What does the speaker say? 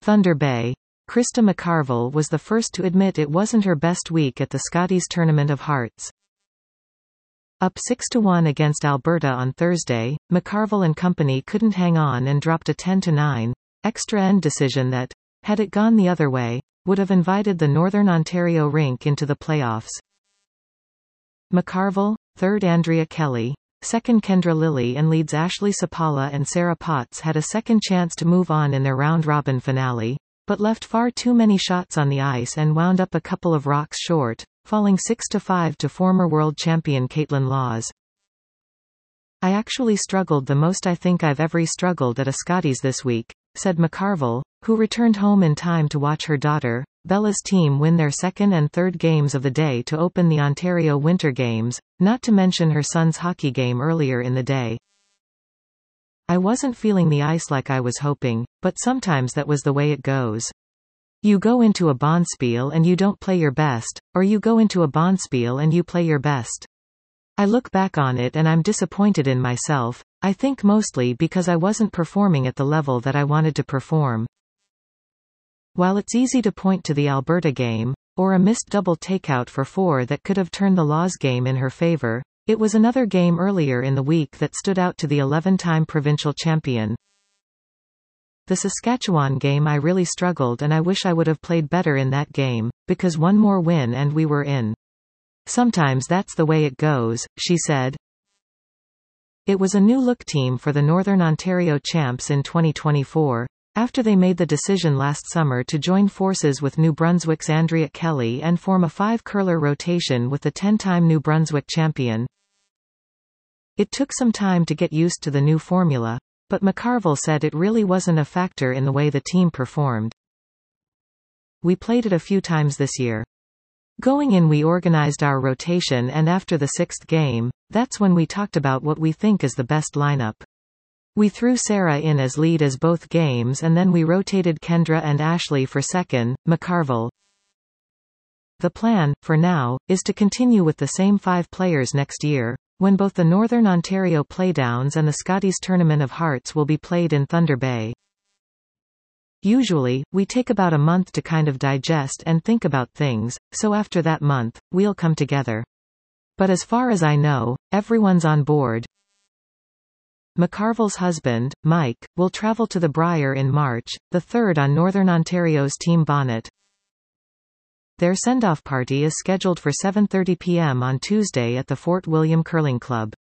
Thunder Bay. Krista McCarville was the first to admit it wasn't her best week at the Scotties Tournament of Hearts. Up 6-1 against Alberta on Thursday, McCarville and company couldn't hang on and dropped a 10-9 extra end decision that, had it gone the other way, would have invited the Northern Ontario rink into the playoffs. McCarville, third Andrea Kelly, second Kendra Lilly and leads Ashley Sapala and Sarah Potts had a second chance to move on in their round-robin finale, but left far too many shots on the ice and wound up a couple of rocks short, falling 6-5 to former world champion Caitlin Laws. I actually struggled the most I think I've ever struggled at a Scotties this week, said McCarville, who returned home in time to watch her daughter, Bella's team win their second and third games of the day to open the Ontario Winter Games, not to mention her son's hockey game earlier in the day. I wasn't feeling the ice like I was hoping, but sometimes that was the way it goes. You go into a bonspiel and you don't play your best, or you go into a bonspiel and you play your best. I look back on it and I'm disappointed in myself, I think mostly because I wasn't performing at the level that I wanted to perform. While it's easy to point to the Alberta game, or a missed double takeout for 4 that could have turned the Laws game in her favor, it was another game earlier in the week that stood out to the 11-time provincial champion. The Saskatchewan game I really struggled and I wish I would have played better in that game, because one more win and we were in. Sometimes that's the way it goes, she said. It was a new-look team for the Northern Ontario champs in 2024, after they made the decision last summer to join forces with New Brunswick's Andrea Kelly and form a 5-curler rotation with the 10-time New Brunswick champion. It took some time to get used to the new formula, but McCarville said it really wasn't a factor in the way the team performed. We played it a few times this year. Going in we organized our rotation and after the 6th game, that's when we talked about what we think is the best lineup. We threw Sarah in as lead as both games and then we rotated Kendra and Ashley for second, McCarville. The plan, for now, is to continue with the same 5 players next year, when both the Northern Ontario Playdowns and the Scotties Tournament of Hearts will be played in Thunder Bay. Usually, we take about a month to kind of digest and think about things, so after that month, we'll come together. But as far as I know, everyone's on board. McCarville's husband, Mike, will travel to the Brier in March, the third on Northern Ontario's Team Bonnet. Their send-off party is scheduled for 7:30 p.m. on Tuesday at the Fort William Curling Club.